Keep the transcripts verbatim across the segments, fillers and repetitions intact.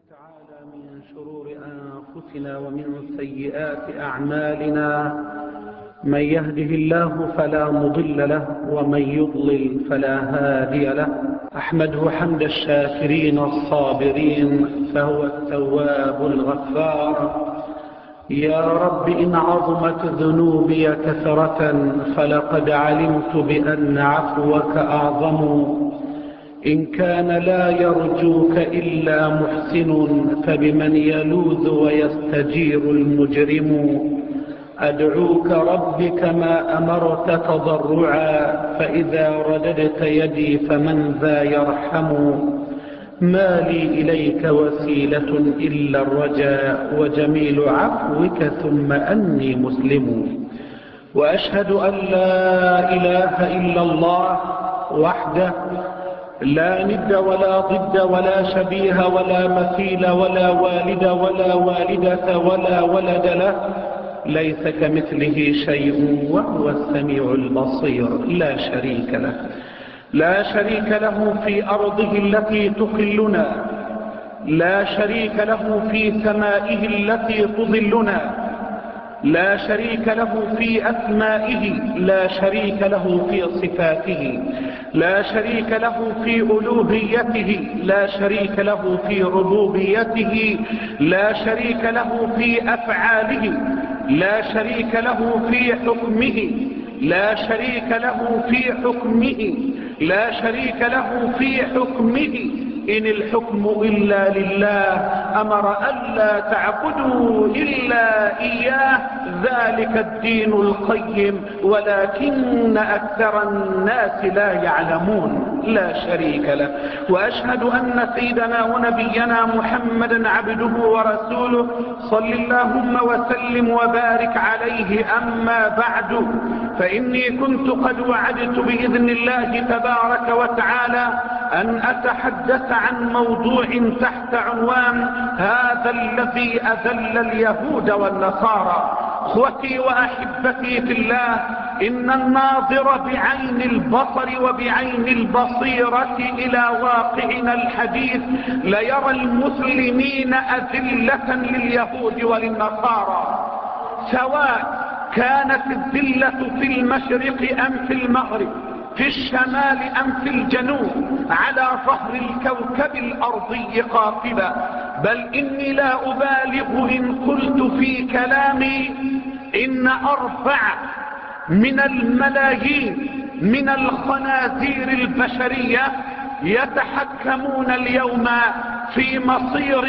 تعالى من شرور أنفسنا ومن سيئات أعمالنا. من يهده الله فلا مضل له ومن يضلل فلا هادي له. أحمده حمد الشاكرين الصابرين فهو التواب الغفار. يا رب إن عظمت ذنوبي كثرة فلقد علمت بأن عفوك أعظم. إن كان لا يرجوك إلا محسن فبمن يلوذ ويستجير المجرم. أدعوك رب كما أمرت تضرعا فإذا رددت يدي فمن ذا يرحم. ما لي إليك وسيلة إلا الرجاء وجميل عفوك ثم أني مسلم. وأشهد أن لا إله إلا الله وحده لا ند ولا ضد ولا شبيه ولا مثيل ولا والد ولا والدة ولا ولد له، ليس كمثله شيء وهو السميع البصير لا شريك له. لا شريك له في أرضه التي تخلنا، لا شريك له في سمائه التي تظلنا، لا شريك له في أسمائه، لا شريك له في صفاته، لا شريك له في ألوهيته، لا شريك له في ربوبيته، لا شريك له في أفعاله، لا شريك له في حكمه، لا شريك له في حكمه، لا شريك له في حكمه. إن الحكم إلا لله، أمر ألا تعبدوا إلا إياه، ذلك الدين القيم ولكن أكثر الناس لا يعلمون. لا شريك له. وأشهد أن سيدنا ونبينا محمدا عبده ورسوله، صل اللهم وسلم وبارك عليه. أما بعد، فإني كنت قد وعدت بإذن الله تبارك وتعالى أن أتحدث عن موضوع تحت عنوان هذا الذي أذل اليهود والنصارى. اخوتي وأحبتي في الله، إن الناظر بعين البصر وبعين البصيرة إلى واقعنا الحديث ليرى المسلمين أذلة لليهود وللنصارى، سواء كانت الذلة في المشرق أم في المغرب، في الشمال أم في الجنوب، على ظهر الكوكب الأرضي قاطبة. بل إني لا أبالغ إن قلت في كلامي إن أربع من الملايين من الخنازير البشرية يتحكمون اليوم في مصير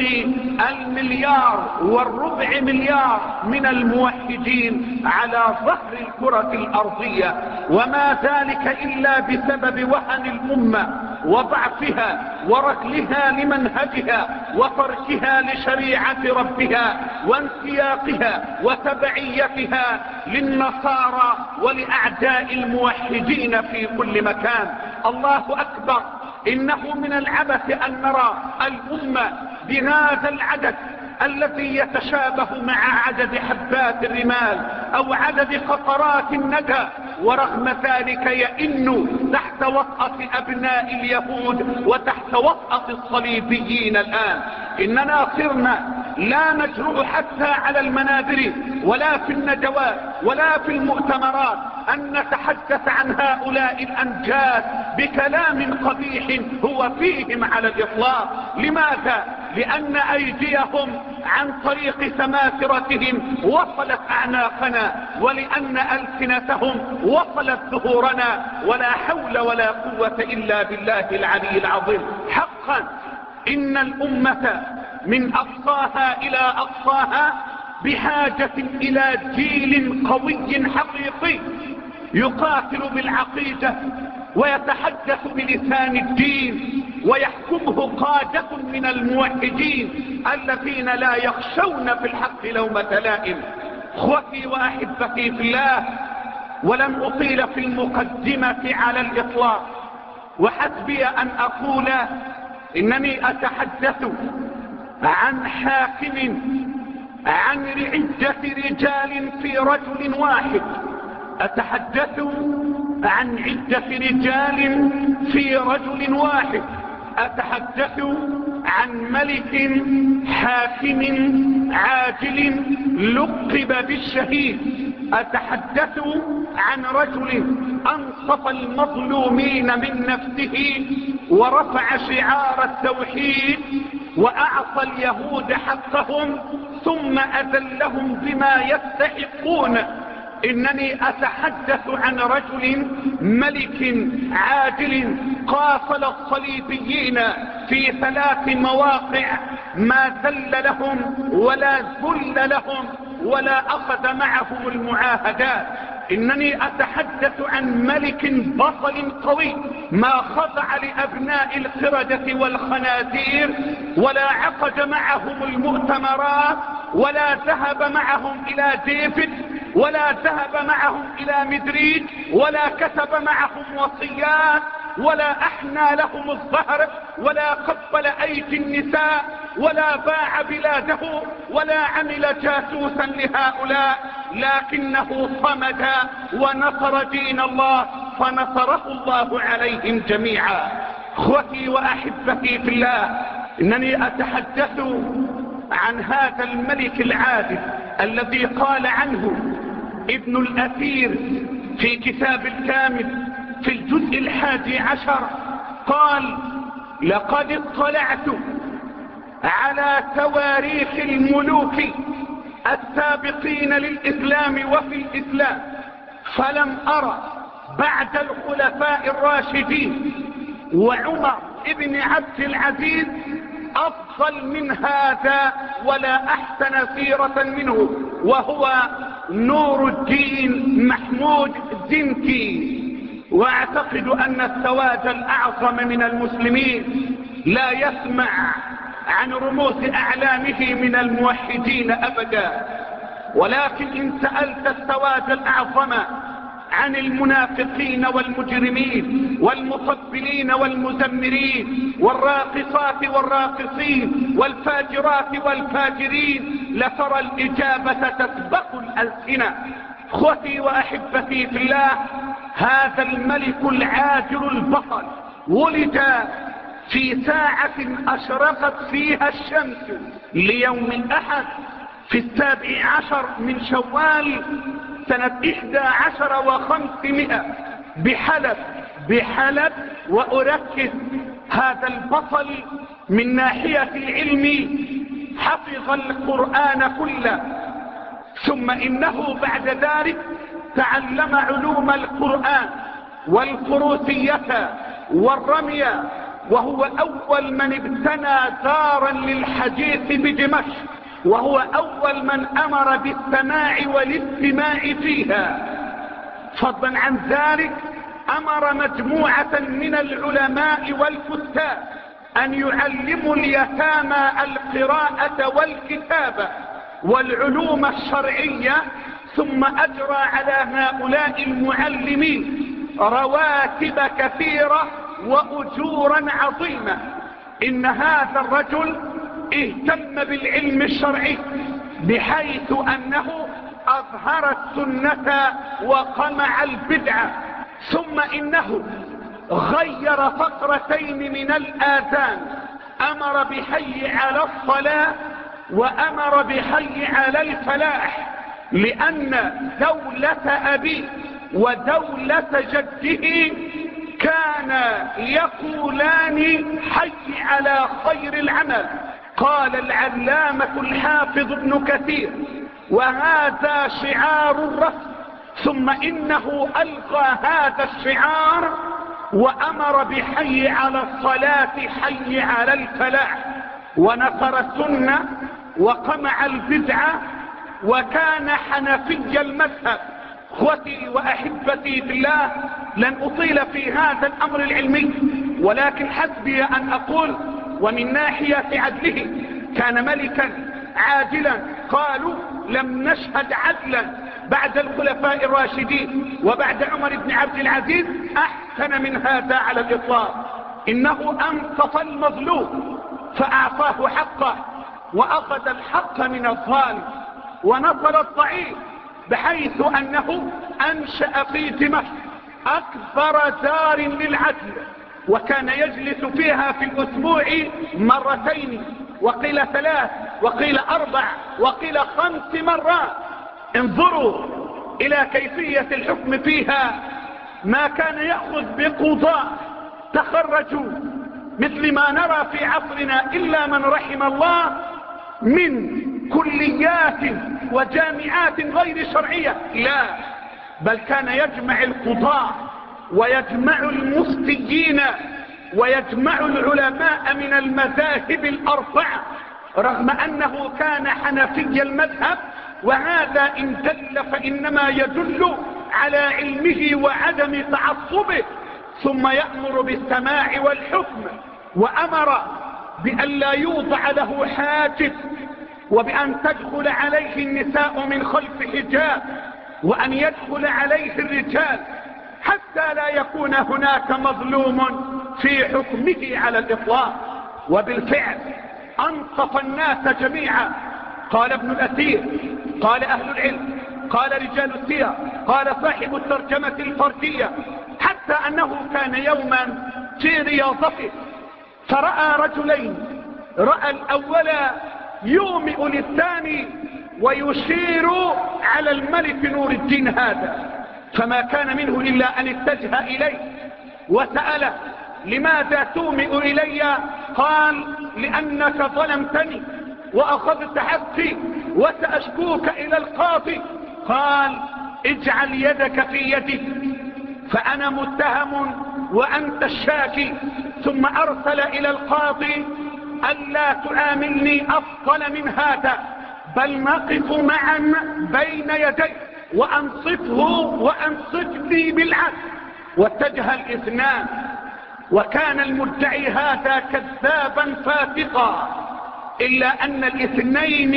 المليار والربع مليار من الموحدين على ظهر الكرة الأرضية، وما ذلك إلا بسبب وهن الأمة وضعفها وركلها لمنهجها وتركها لشريعة ربها وانسياقها وتبعيتها للنصارى ولأعداء الموحدين في كل مكان. الله أكبر، إنه من العبث أن نرى الأمة بهذا العدد الذي يتشابه مع عدد حبات الرمال أو عدد قطرات الندى، ورغم ذلك يئن تحت وطأة أبناء اليهود وتحت وطأة الصليبيين. الآن إننا صرنا لا نجرؤ حتى على المنابر ولا في الندوات ولا في المؤتمرات أن نتحدث عن هؤلاء الأنجاز بكلام قبيح هو فيهم على الإطلاق. لماذا؟ لأن أيديهم عن طريق سماسرتهم وصلت أعناقنا، ولأن ألسنتهم وصلت ظهورنا، ولا حول ولا قوة إلا بالله العلي العظيم. حقا إن الأمة من أقصاها إلى أقصاها بحاجة إلى جيل قوي حقيقي يقاتل بالعقيدة ويتحدث بلسان الدين ويحكمه قادة من الموحدين الذين لا يخشون في الحق لومة لائم. اخوتي وأحبتي في الله، ولن أطيل في المقدمة على الإطلاق، وحسبي أن أقول إنني أتحدث عن حاكم، عن عدة رجال في رجل واحد، أتحدث عن عدة رجال في رجل واحد. أتحدث عن ملك حاكم عادل لقب بالشهيد. أتحدث عن رجل أنصف المظلومين من نفسه ورفع شعار التوحيد وأعطى اليهود حقهم ثم أذلهم بما يستحقون. إنني أتحدث عن رجل ملك عادل قاتل الصليبيين في ثلاث مواقع ما ذل لهم ولا ذل لهم ولا أخذ معهم المعاهدات. إنني أتحدث عن ملك بطل قوي ما خضع لأبناء القردة والخنازير ولا عقد معهم المؤتمرات ولا ذهب معهم إلى ديفيد ولا ذهب معهم إلى مدريد ولا كتب معهم وصيات ولا أحنى لهم الظهر ولا قبل أيدي النساء ولا باع بلاده ولا عمل جاسوسا لهؤلاء، لكنه صمد ونصر دين الله فنصره الله عليهم جميعا. اخوتي وأحبتي في الله، إنني أتحدث عن هذا الملك العادل الذي قال عنه ابن الأثير في كتاب الكامل في الجزء الحادي عشر، قال: لقد اطلعت على تواريخ الملوك السابقين للإسلام وفي الإسلام فلم أرى بعد الخلفاء الراشدين وعمر ابن عبد العزيز أفضل من هذا ولا أحسن سيرة منه، وهو نور الدين محمود زنكي. واعتقد ان السواد الاعظم من المسلمين لا يسمع عن رموز اعلامه من الموحدين ابدا، ولكن ان سألت السواد الاعظم عن المنافقين والمجرمين والمطبلين والمزمرين والراقصات والراقصين والفاجرات والفاجرين لترى الاجابة تسبق الالسنة. اخوتي واحبتي في الله، هذا الملك العادل البطل ولد في ساعة اشرقت فيها الشمس ليوم الاحد في السابع عشر من شوال سنة احدى عشر وخمسمائة بحلب بحلب واركز هذا البطل من ناحية العلم حفظ القرآن كله، ثم انه بعد ذلك تعلم علوم القرآن والفروسية والرمي، وهو اول من ابتنى دارا للحديث بدمشق، وهو اول من امر بالسماع والاستماع فيها. فضلا عن ذلك امر مجموعة من العلماء والكتاب ان يعلموا اليتامى القراءة والكتابة والعلوم الشرعية، ثم اجرى على هؤلاء المعلمين رواتب كثيرة واجورا عظيمة. ان هذا الرجل اهتم بالعلم الشرعي بحيث انه اظهر السنة وقمع البدعة، ثم انه غير فقرتين من الاذان، امر بحي على الصلاة وامر بحي على الفلاح، لان دولة ابيه ودولة جده كان يقولان حي على خير العمل. قال العلامة الحافظ ابن كثير: وهذا شعار الرسل، ثم انه الغى هذا الشعار وامر بحي على الصلاة حي على الفلاح، ونصر السنة وقمع البدعة وكان حنفي المذهب. اخوتي واحبتي في الله، لن اطيل في هذا الامر العلمي، ولكن حسبي ان اقول ومن ناحية عدله كان ملكا عادلا. قالوا لم نشهد عدلا بعد الخلفاء الراشدين وبعد عمر بن عبد العزيز احسن من هذا على الاطلاق. انه انصف المظلوم فاعطاه حقه واخذ الحق من الظالم ونصر الضعيف، بحيث انه انشأ في دمشق اكبر دار للعدل وكان يجلس فيها في الأسبوع مرتين، وقيل ثلاث، وقيل أربع، وقيل خمس مرات. انظروا إلى كيفية الحكم فيها. ما كان يأخذ بقضاء تخرجوا مثل ما نرى في عصرنا إلا من رحم الله من كليات وجامعات غير شرعية، لا، بل كان يجمع القضاء ويجمع المفتيين ويجمع العلماء من المذاهب الأربعة، رغم أنه كان حنفي المذهب، وهذا إن دل فإنما يدل على علمه وعدم تعصبه. ثم يأمر بالسماع والحكم، وأمر بأن لا يوضع له حاجب، وبأن تدخل عليه النساء من خلف حجاب، وأن يدخل عليه الرجال، حتى لا يكون هناك مظلوم في حكمه على الإطلاق. وبالفعل أنصف الناس جميعا. قال ابن الأثير، قال أهل العلم، قال رجال السير، قال صاحب الترجمة الفردية، حتى أنه كان يوما في رياضته فرأى رجلين، رأى الأول يومئ للثاني ويشير على الملك نور الدين هذا، فما كان منه إلا أن اتجه إليه وسأله: لماذا تومئ إلي؟ قال: لأنك ظلمتني وأخذت حقي وسأشكوك إلى القاضي. قال: اجعل يدك في يدي فأنا متهم وأنت الشاكي. ثم أرسل إلى القاضي: ألا تعاملني أفضل من هذا، بل نقف معا بين يدي وأنصفه وأنصفني بالعدل. واتجه الاثنان، وكان المدعي هذا كذابا فاسقا، إلا أن الاثنين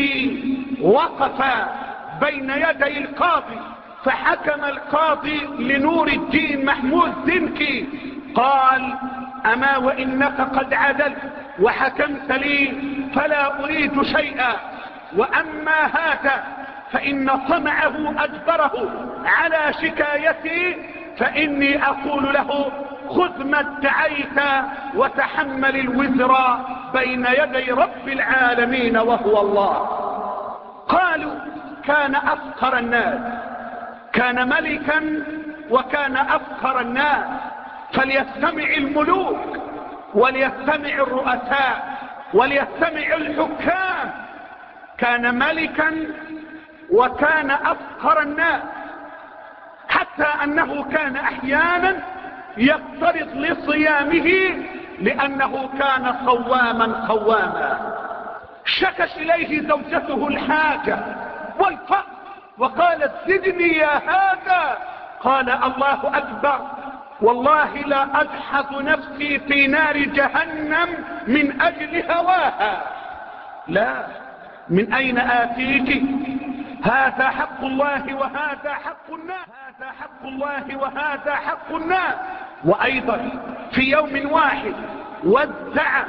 وقفا بين يدي القاضي، فحكم القاضي لنور الدين محمود زنكي، قال: أما وإنك قد عدلت وحكمت لي فلا أريد شيئا، وأما هذا فإن طمعه أجبره على شكايتي، فإني أقول له: خذ ما ادعيت وتحمل الوزر بين يدي رب العالمين وهو الله. قالوا: كان أفقر الناس، كان ملكا وكان أفقر الناس، فليستمع الملوك وليستمع الرؤساء وليستمع الحكام. كان ملكا وكان أفقر الناس، حتى أنه كان أحيانا يفترض لصيامه لأنه كان صواما قواما. شكت إليه زوجته الحاجة والفقر وقالت: زدني يا هذا. قال: الله أكبر، والله لا أدحض نفسي في نار جهنم من أجل هواها. لا، من أين آتيك؟ هذا حق الله وهذا حق الناس، هذا حق الله وهذا حق الناس. وأيضا في يوم واحد وزع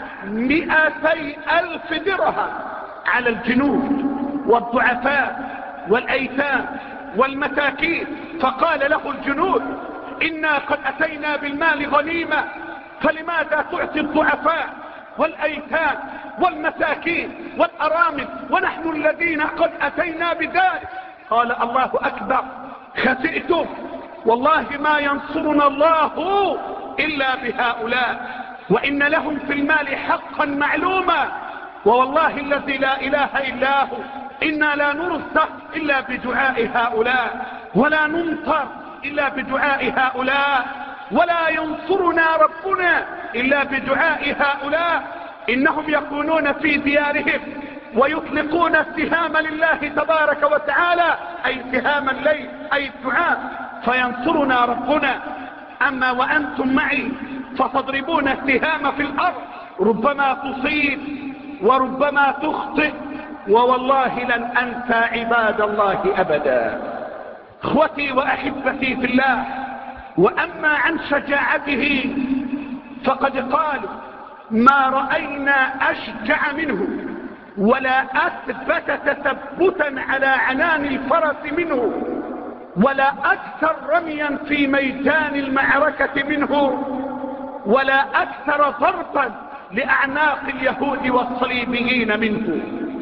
مئتي ألف درهم على الجنود والضعفاء والأيتام والمساكين، فقال له الجنود: إنا قد أتينا بالمال غنيمة، فلماذا تعطي الضعفاء والأيتام والمساكين والأرامل ونحن الذين قد أتينا بذلك؟ قال: الله أكبر، خسئتم، والله ما ينصرنا الله إلا بهؤلاء، وإن لهم في المال حقا معلوما، ووالله الذي لا إله إلا هو إنا لا نرزق إلا بدعاء هؤلاء، ولا ننصر إلا بدعاء هؤلاء، ولا ينصرنا ربنا إلا بدعاء هؤلاء. إنهم يكونون في ديارهم ويطلقون السهام لله تبارك وتعالى، أي سهام الليل، أي الدعاء، فينصرنا ربنا. أما وأنتم معي فتضربون السهام في الأرض، ربما تصيب وربما تخطئ، ووالله لن أنسى عباد الله أبدا. اخوتي وأحبتي في الله، وأما عن شجاعته فقد قالوا: ما رأينا أشجع منه ولا أثبت تثبتا على عنان الفرس منه، ولا أكثر رميا في ميدان المعركة منه، ولا أكثر ضربا لأعناق اليهود والصليبيين منه،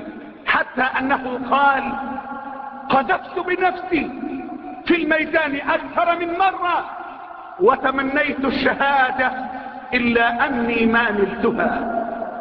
حتى أنه قال: قذفت بنفسي في الميدان أكثر من مرة وتمنيت الشهادة إلا أني ما نلتها.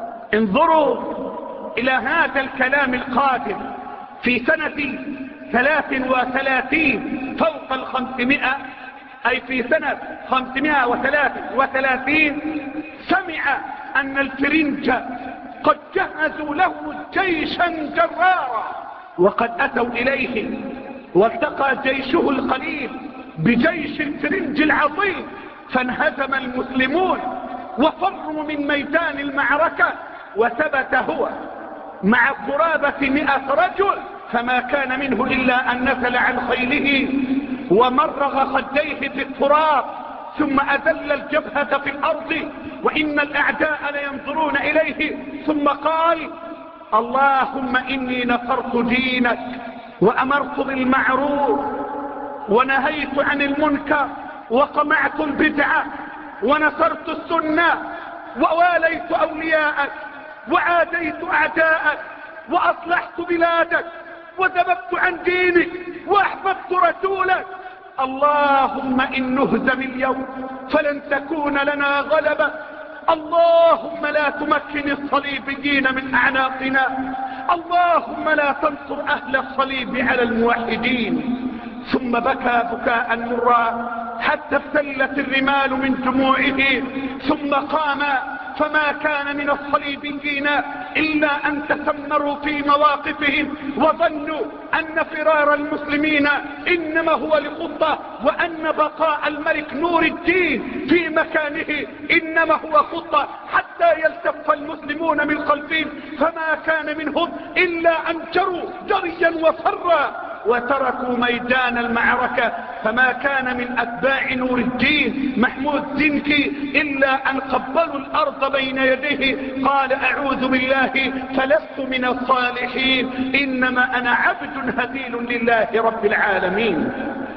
انظروا إلى هذا الكلام القادم في سنة ثلاث وثلاثين فوق الخمسمائة، أي في سنة خمسمائة وثلاث وثلاثين سمع أن الفرنج قد جهزوا له جيشا جرارا، وقد أتوا إليه والتقى جيشه القليل بجيش الفرنج العظيم، فانهزم المسلمون وفروا من ميدان المعركة، وثبت هو مع قرابة مئة رجل، فما كان منه إلا أن نزل عن خيله ومرغ خديه في التراب ثم أذل الجبهة في الأرض وإن الأعداء لينظرون إليه، ثم قال: اللهم إني نصرت دينك وأمرت بالمعروف ونهيت عن المنكر وقمعت البدعة ونصرت السنة وواليت أولياءك وعاديت أعداءك وأصلحت بلادك وذببت عن دينك وأحببت رسولك. اللهم إن نهزم اليوم فلن تكون لنا غلبة. اللهم لا تمكن الصليبيين من أعناقنا. اللهم لا تنصر أهل الصليب على الموحدين. ثم بكى بكاء مرا حتى ابتلت الرمال من دموعه، ثم قام، فما كان من الصليبيين إلا أن تسمروا في مواقفهم وظنوا أن فرار المسلمين إنما هو لخطة، وأن بقاء الملك نور الدين في مكانه إنما هو خطة حتى يلتف المسلمون من خلفهم، فما كان منهم إلا أن جروا جريا وفرا وتركوا ميدان المعركة. فما كان من أتباع نور الدين محمود زنكي إلا أن قبلوا الأرض بين يديه، قال: أعوذ بالله فلست من الصالحين، إنما أنا عبد هذيل لله رب العالمين.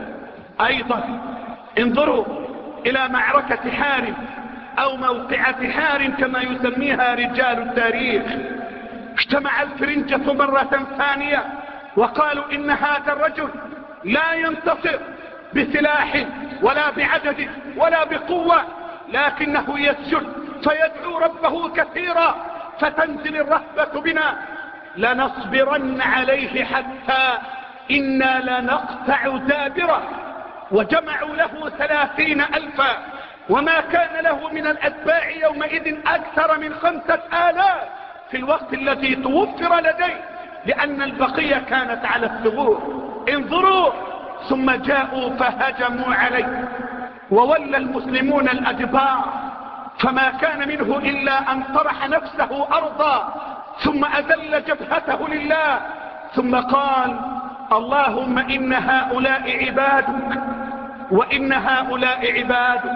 أيضا انظروا إلى معركة حارب أو موقعة حارب كما يسميها رجال التاريخ. اجتمع الفرنجة مرة ثانية وقالوا: إن هذا الرجل لا ينتصر بسلاح ولا بعدد ولا بقوة، لكنه يسجد فيدعو ربه كثيرا فتنزل الرهبة بنا، لنصبرن عليه حتى إنا لنقطع دابره. وجمعوا له ثلاثين ألفا، وما كان له من الأتباع يومئذ أكثر من خمسة آلاف في الوقت الذي توفر لديه، لأن البقية كانت على الثغور. انظروا، ثم جاءوا فهجموا عليه وولى المسلمون الأدبار، فما كان منه إلا أن طرح نفسه أرضا ثم أذل جبهته لله، ثم قال: اللهم إن هؤلاء عبادك وإن هؤلاء عبادك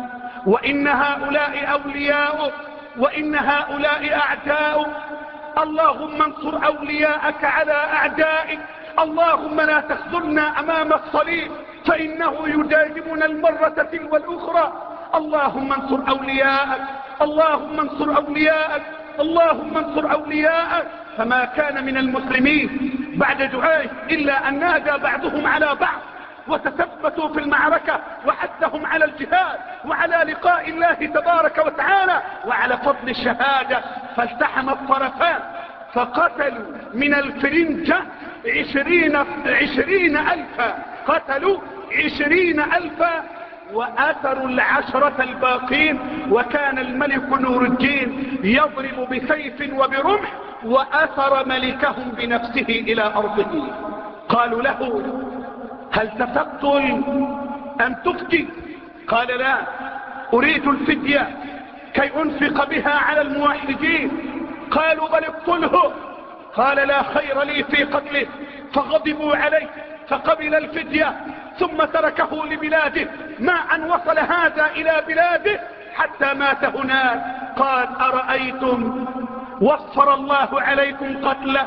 وإن هؤلاء أولياؤك وإن هؤلاء أعداؤك، اللهم انصر أولياءك على أعدائك، اللهم لا تخذلنا أمام الصليب فإنه يداهمنا المرة تلو الأخرى، اللهم انصر أولياءك، اللهم انصر أولياءك، اللهم انصر أولياءك. فما كان من المسلمين بعد دعائه إلا أن نادى بعضهم على بعض وتثبتوا في المعركة وحثهم على الجهاد وعلى لقاء الله تبارك وتعالى وعلى فضل الشهادة، فالتحم الطرفان فقتلوا من الفرنجة عشرين, عشرين ألفا، قتلوا عشرين ألفا وآثروا العشرة الباقين. وكان الملك نور الدين يضرب بسيف وبرمح وأثر ملكهم بنفسه إلى أرضه. قالوا له: هل تقتل أم تفدي؟ قال: لا، أريد الفدية كي أنفق بها على الموحدين. قالوا: بل اقتله. قال: لا خير لي في قتله. فغضبوا عليه فقبل الفدية ثم تركه لبلاده، ما أن وصل هذا إلى بلاده حتى مات هناك. قال: أرأيتم وفر الله عليكم قتله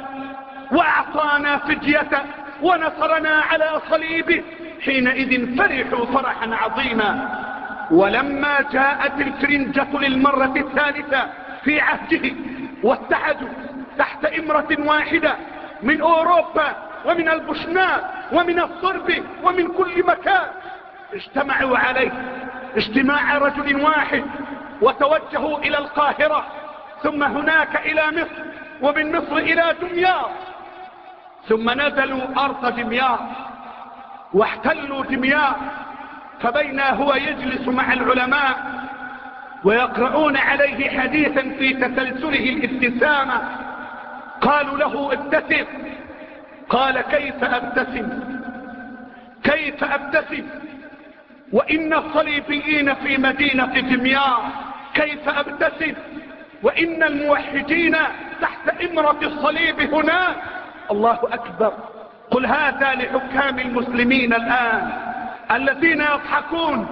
وأعطانا فديته ونصرنا على صليبه، حينئذ فرحوا فرحا عظيما. ولما جاءت الفرنجة للمرة الثالثة في عهده واتحدوا تحت إمرة واحدة من أوروبا ومن البوشناء ومن الصرب ومن كل مكان، اجتمعوا عليه اجتماع رجل واحد وتوجهوا إلى القاهرة، ثم هناك إلى مصر، ومن مصر إلى دمياط، ثم نزلوا أرض دمياط واحتلوا دمياط. فبينا هو يجلس مع العلماء ويقرؤون عليه حديثا في تسلسله الابتسامة، قالوا له ابتسم، قال كيف أبتسم كيف أبتسم وإن الصليبيين في مدينة دمياط، كيف أبتسم وإن الموحدين تحت إمرة الصليب هناك. الله أكبر. قل هذا لحكام المسلمين الآن الذين يضحكون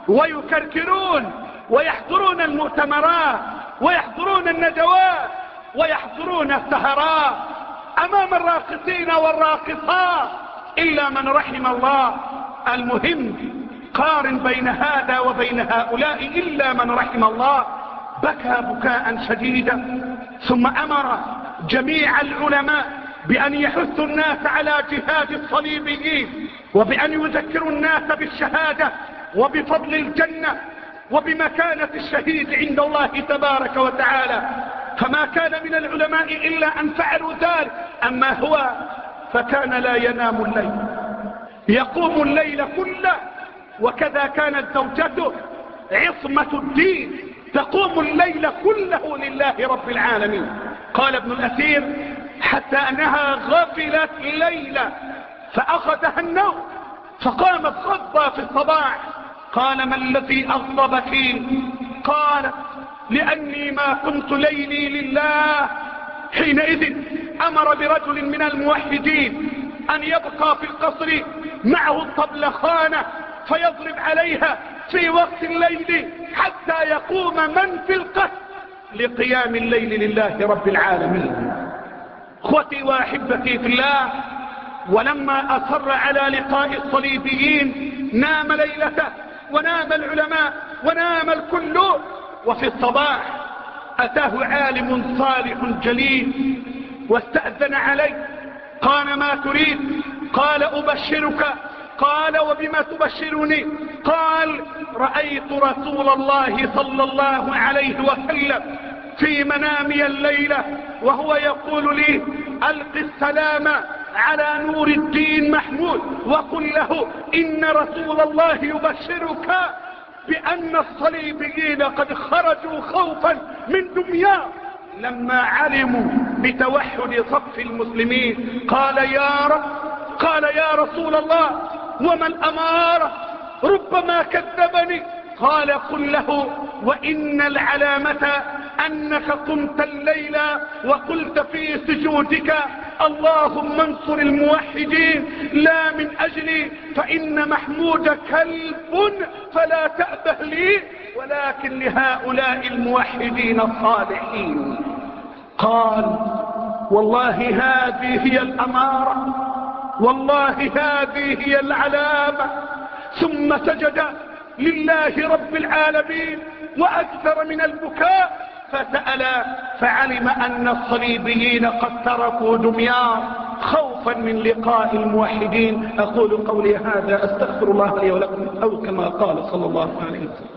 ويكركرون ويحضرون المؤتمرات ويحضرون الندوات ويحضرون السهرات أمام الراقصين والراقصات إلا من رحم الله. المهم قارن بين هذا وبين هؤلاء إلا من رحم الله. بكى بكاء شديدا، ثم أمر جميع العلماء بأن يحثوا الناس على جهاد الصليبيين، وبأن يذكروا الناس بالشهادة وبفضل الجنة وبمكانة الشهيد عند الله تبارك وتعالى. فما كان من العلماء إلا أن فعلوا ذلك. أما هو فكان لا ينام الليل، يقوم الليل كله، وكذا كانت زوجته عصمة الدين تقوم الليل كله لله رب العالمين. قال ابن الأثير حتى أنها غفلت ليلة فأخذها النوم فقامت غضبة في الصباح. قال ما الذي أغضبك؟ قالت لأني ما كنت ليلي لله. حينئذ أمر برجل من الموحدين أن يبقى في القصر معه الطبلخانة فيضرب عليها في وقت الليل حتى يقوم من في القصر لقيام الليل لله رب العالمين. اخوتي واحبتي في الله، ولما أصر على لقاء الصليبيين نام ليلته ونام العلماء ونام الكل. وفي الصباح أتاه عالم صالح جليل واستأذن عليه. قال ما تريد؟ قال أبشرك. قال وبما تبشرني؟ قال رأيت رسول الله صلى الله عليه وسلم في منامي الليلة وهو يقول لي ألق السلام على نور الدين محمود وقل له إن رسول الله يبشرك بأن الصليبيين قد خرجوا خوفا من دمياط لما علموا بتوحد صف المسلمين. قال يا رب قال يا رسول الله وما الأمارة؟ ربما كذبني. قال قل له وإن العلامة أنك قمت الليل وقلت في سجودك اللهم انصر الموحدين لا من أجلي فإن محمود كلب فلا تأبه لي ولكن لهؤلاء الموحدين الصالحين. قال والله هذه هي الأمارة، والله هذه هي العلامة. ثم سجد لله رب العالمين وأكثر من البكاء فسأل فعلم أن الصليبيين قد تركوا دمياط خوفا من لقاء الموحدين. أقول قولي هذا أستغفر الله لي ولكم أو كما قال صلى الله عليه وسلم.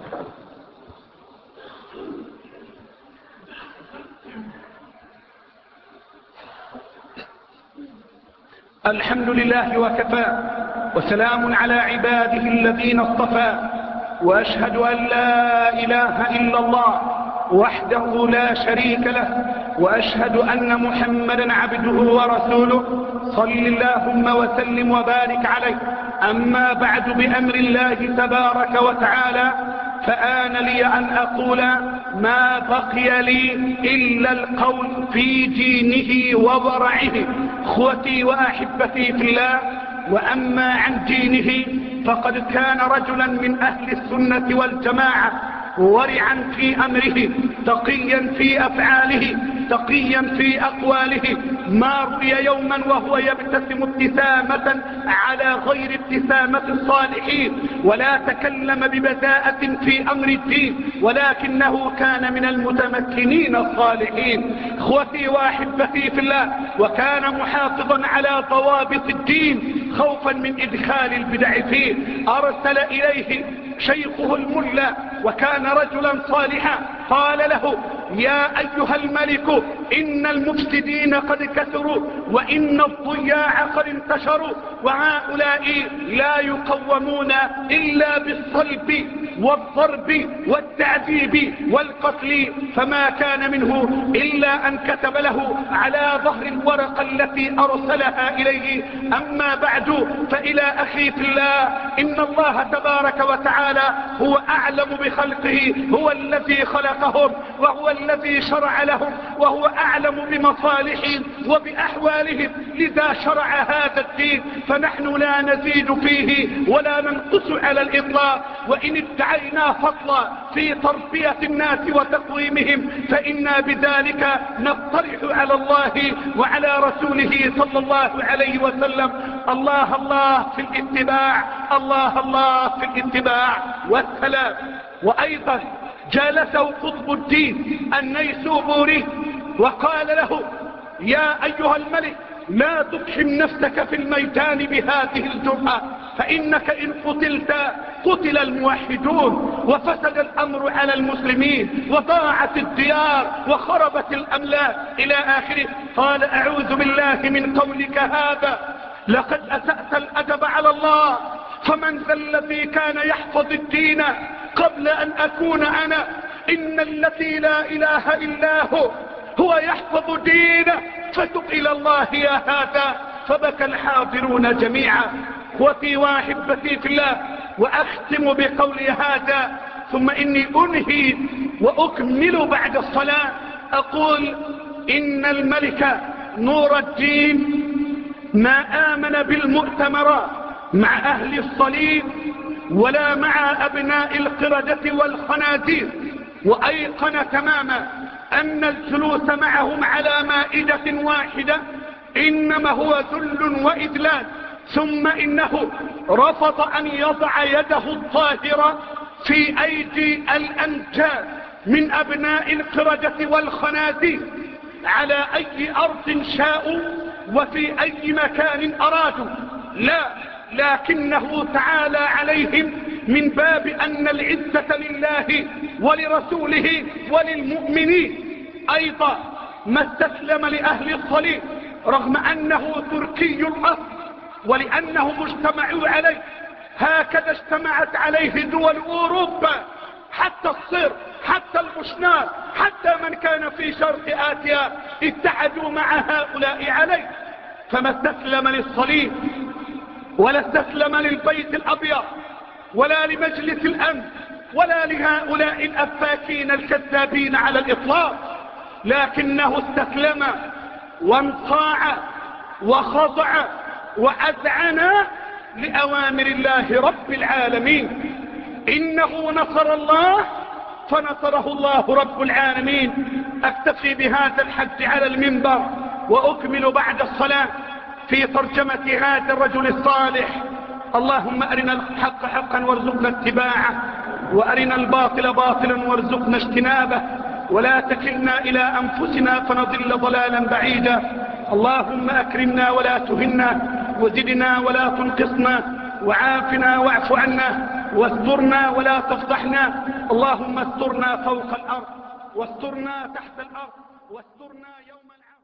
الحمد لله وكفى وسلام على عباده الذين اصطفى، وأشهد أن لا إله إلا الله وحده لا شريك له، وأشهد أن محمدا عبده ورسوله صل اللهم وسلم وبارك عليه. أما بعد، بأمر الله تبارك وتعالى فآن لي أن أقول ما بقي لي إلا القول في دينه وورعه. اخوتي وأحبتي في الله، وأما عن دينه فقد كان رجلا من أهل السنة والجماعة ورعا في أمره، تقيا في أفعاله، تقيا في أقواله، ما رؤي يوما وهو يبتسم ابتسامة على غير ابتسامة الصالحين، ولا تكلم ببذاءة في أمر الدين، ولكنه كان من المتمكنين الصالحين. اخوتي واحبتي في الله، وكان محافظا على ضوابط الدين خوفا من إدخال البدع فيه. أرسل إليه شيخه الملا وكان رجلا صالحا، قال له: يا أيها الملك، إن المفسدين قد كثروا، وإن الضياع قد انتشروا، وهؤلاء لا يقومون إلا بالصلب والضرب والتعذيب والقتل، فما كان منه إلا أن كتب له على ظهر الورقة التي أرسلها إليه: أما بعد فإلى أخي في الله، إن الله تبارك وتعالى هو أعلم بخلقه، هو الذي خلقهم وهو الذي شرع لهم، وهو أعلم بمصالحهم وبأحوالهم، لذا شرع هذا الدين، فنحن لا نزيد فيه ولا ننقص على الإطلاق. وإن ادعينا فضلا في تربية الناس وتقويمهم فإنا بذلك نقترح على الله وعلى رسوله صلى الله عليه وسلم. الله الله في الاتباع، الله الله في الاتباع والسلام. وأيضا جالسه قطب الدين النيسابوري وقال له: يا أيها الملك، لا تقحم نفسك في الميدان بهذه الجرأة، فإنك إن قتلت قتل الموحدون، وفسد الأمر على المسلمين، وضاعت الديار، وخربت الأملاك، إلى آخره. قال: أعوذ بالله من قولك هذا، لقد أسأت الأدب على الله، فمن ذا الذي كان يحفظ الدين قبل أن أكون أنا؟ إن الذي لا إله إلا هو هو يحفظ دينه، فتب إلى الله يا هذا. فبكى الحاضرون جميعا. وفي واحبتي في الله، وأختم بقولي هذا ثم إني أنهي وأكمل بعد الصلاة. أقول: إن الملك نور الدين ما آمن بالمؤتمرات مع أهل الصليب ولا مع أبناء القردة والخنازير، وأيقن تماما أن الجلوس معهم على مائدة واحدة إنما هو ذل وإذلال. ثم إنه رفض أن يضع يده الطاهرة في أيدي الأنجاب من أبناء القردة والخنازير على أي أرض شاءوا وفي أي مكان أرادوا، لا، لكنه تعالى عليهم من باب أن العزة لله ولرسوله وللمؤمنين. أيضا ما استسلم لأهل الصليب رغم أنه تركي الأصل، ولأنهم اجتمعوا عليه هكذا اجتمعت عليه دول أوروبا، حتى الصر، حتى البشنار، حتى من كان في شرق آسيا اتحدوا مع هؤلاء عليه. فما استسلم للصليب ولا استسلم للبيت الأبيض ولا لمجلس الأمن ولا لهؤلاء الأفاكين الكذابين على الإطلاق، لكنه استسلم وانطاع وخضع وأذعن لأوامر الله رب العالمين. إنه نصر الله فنصره الله رب العالمين. أكتفي بهذا الحد على المنبر وأكمل بعد الصلاة في ترجمة هذا الرجل الصالح. اللهم أرنا الحق حقا وارزقنا اتباعه، وأرنا الباطل باطلا وارزقنا اجتنابه، ولا تكلنا إلى أنفسنا فنضل ضلالا بعيدا. اللهم أكرمنا ولا تهنا، وزدنا ولا تنقصنا، وعافنا واعف عنا، واسترنا ولا تفضحنا. اللهم استرنا فوق الأرض، واسترنا تحت الأرض، واسترنا يوم العالم.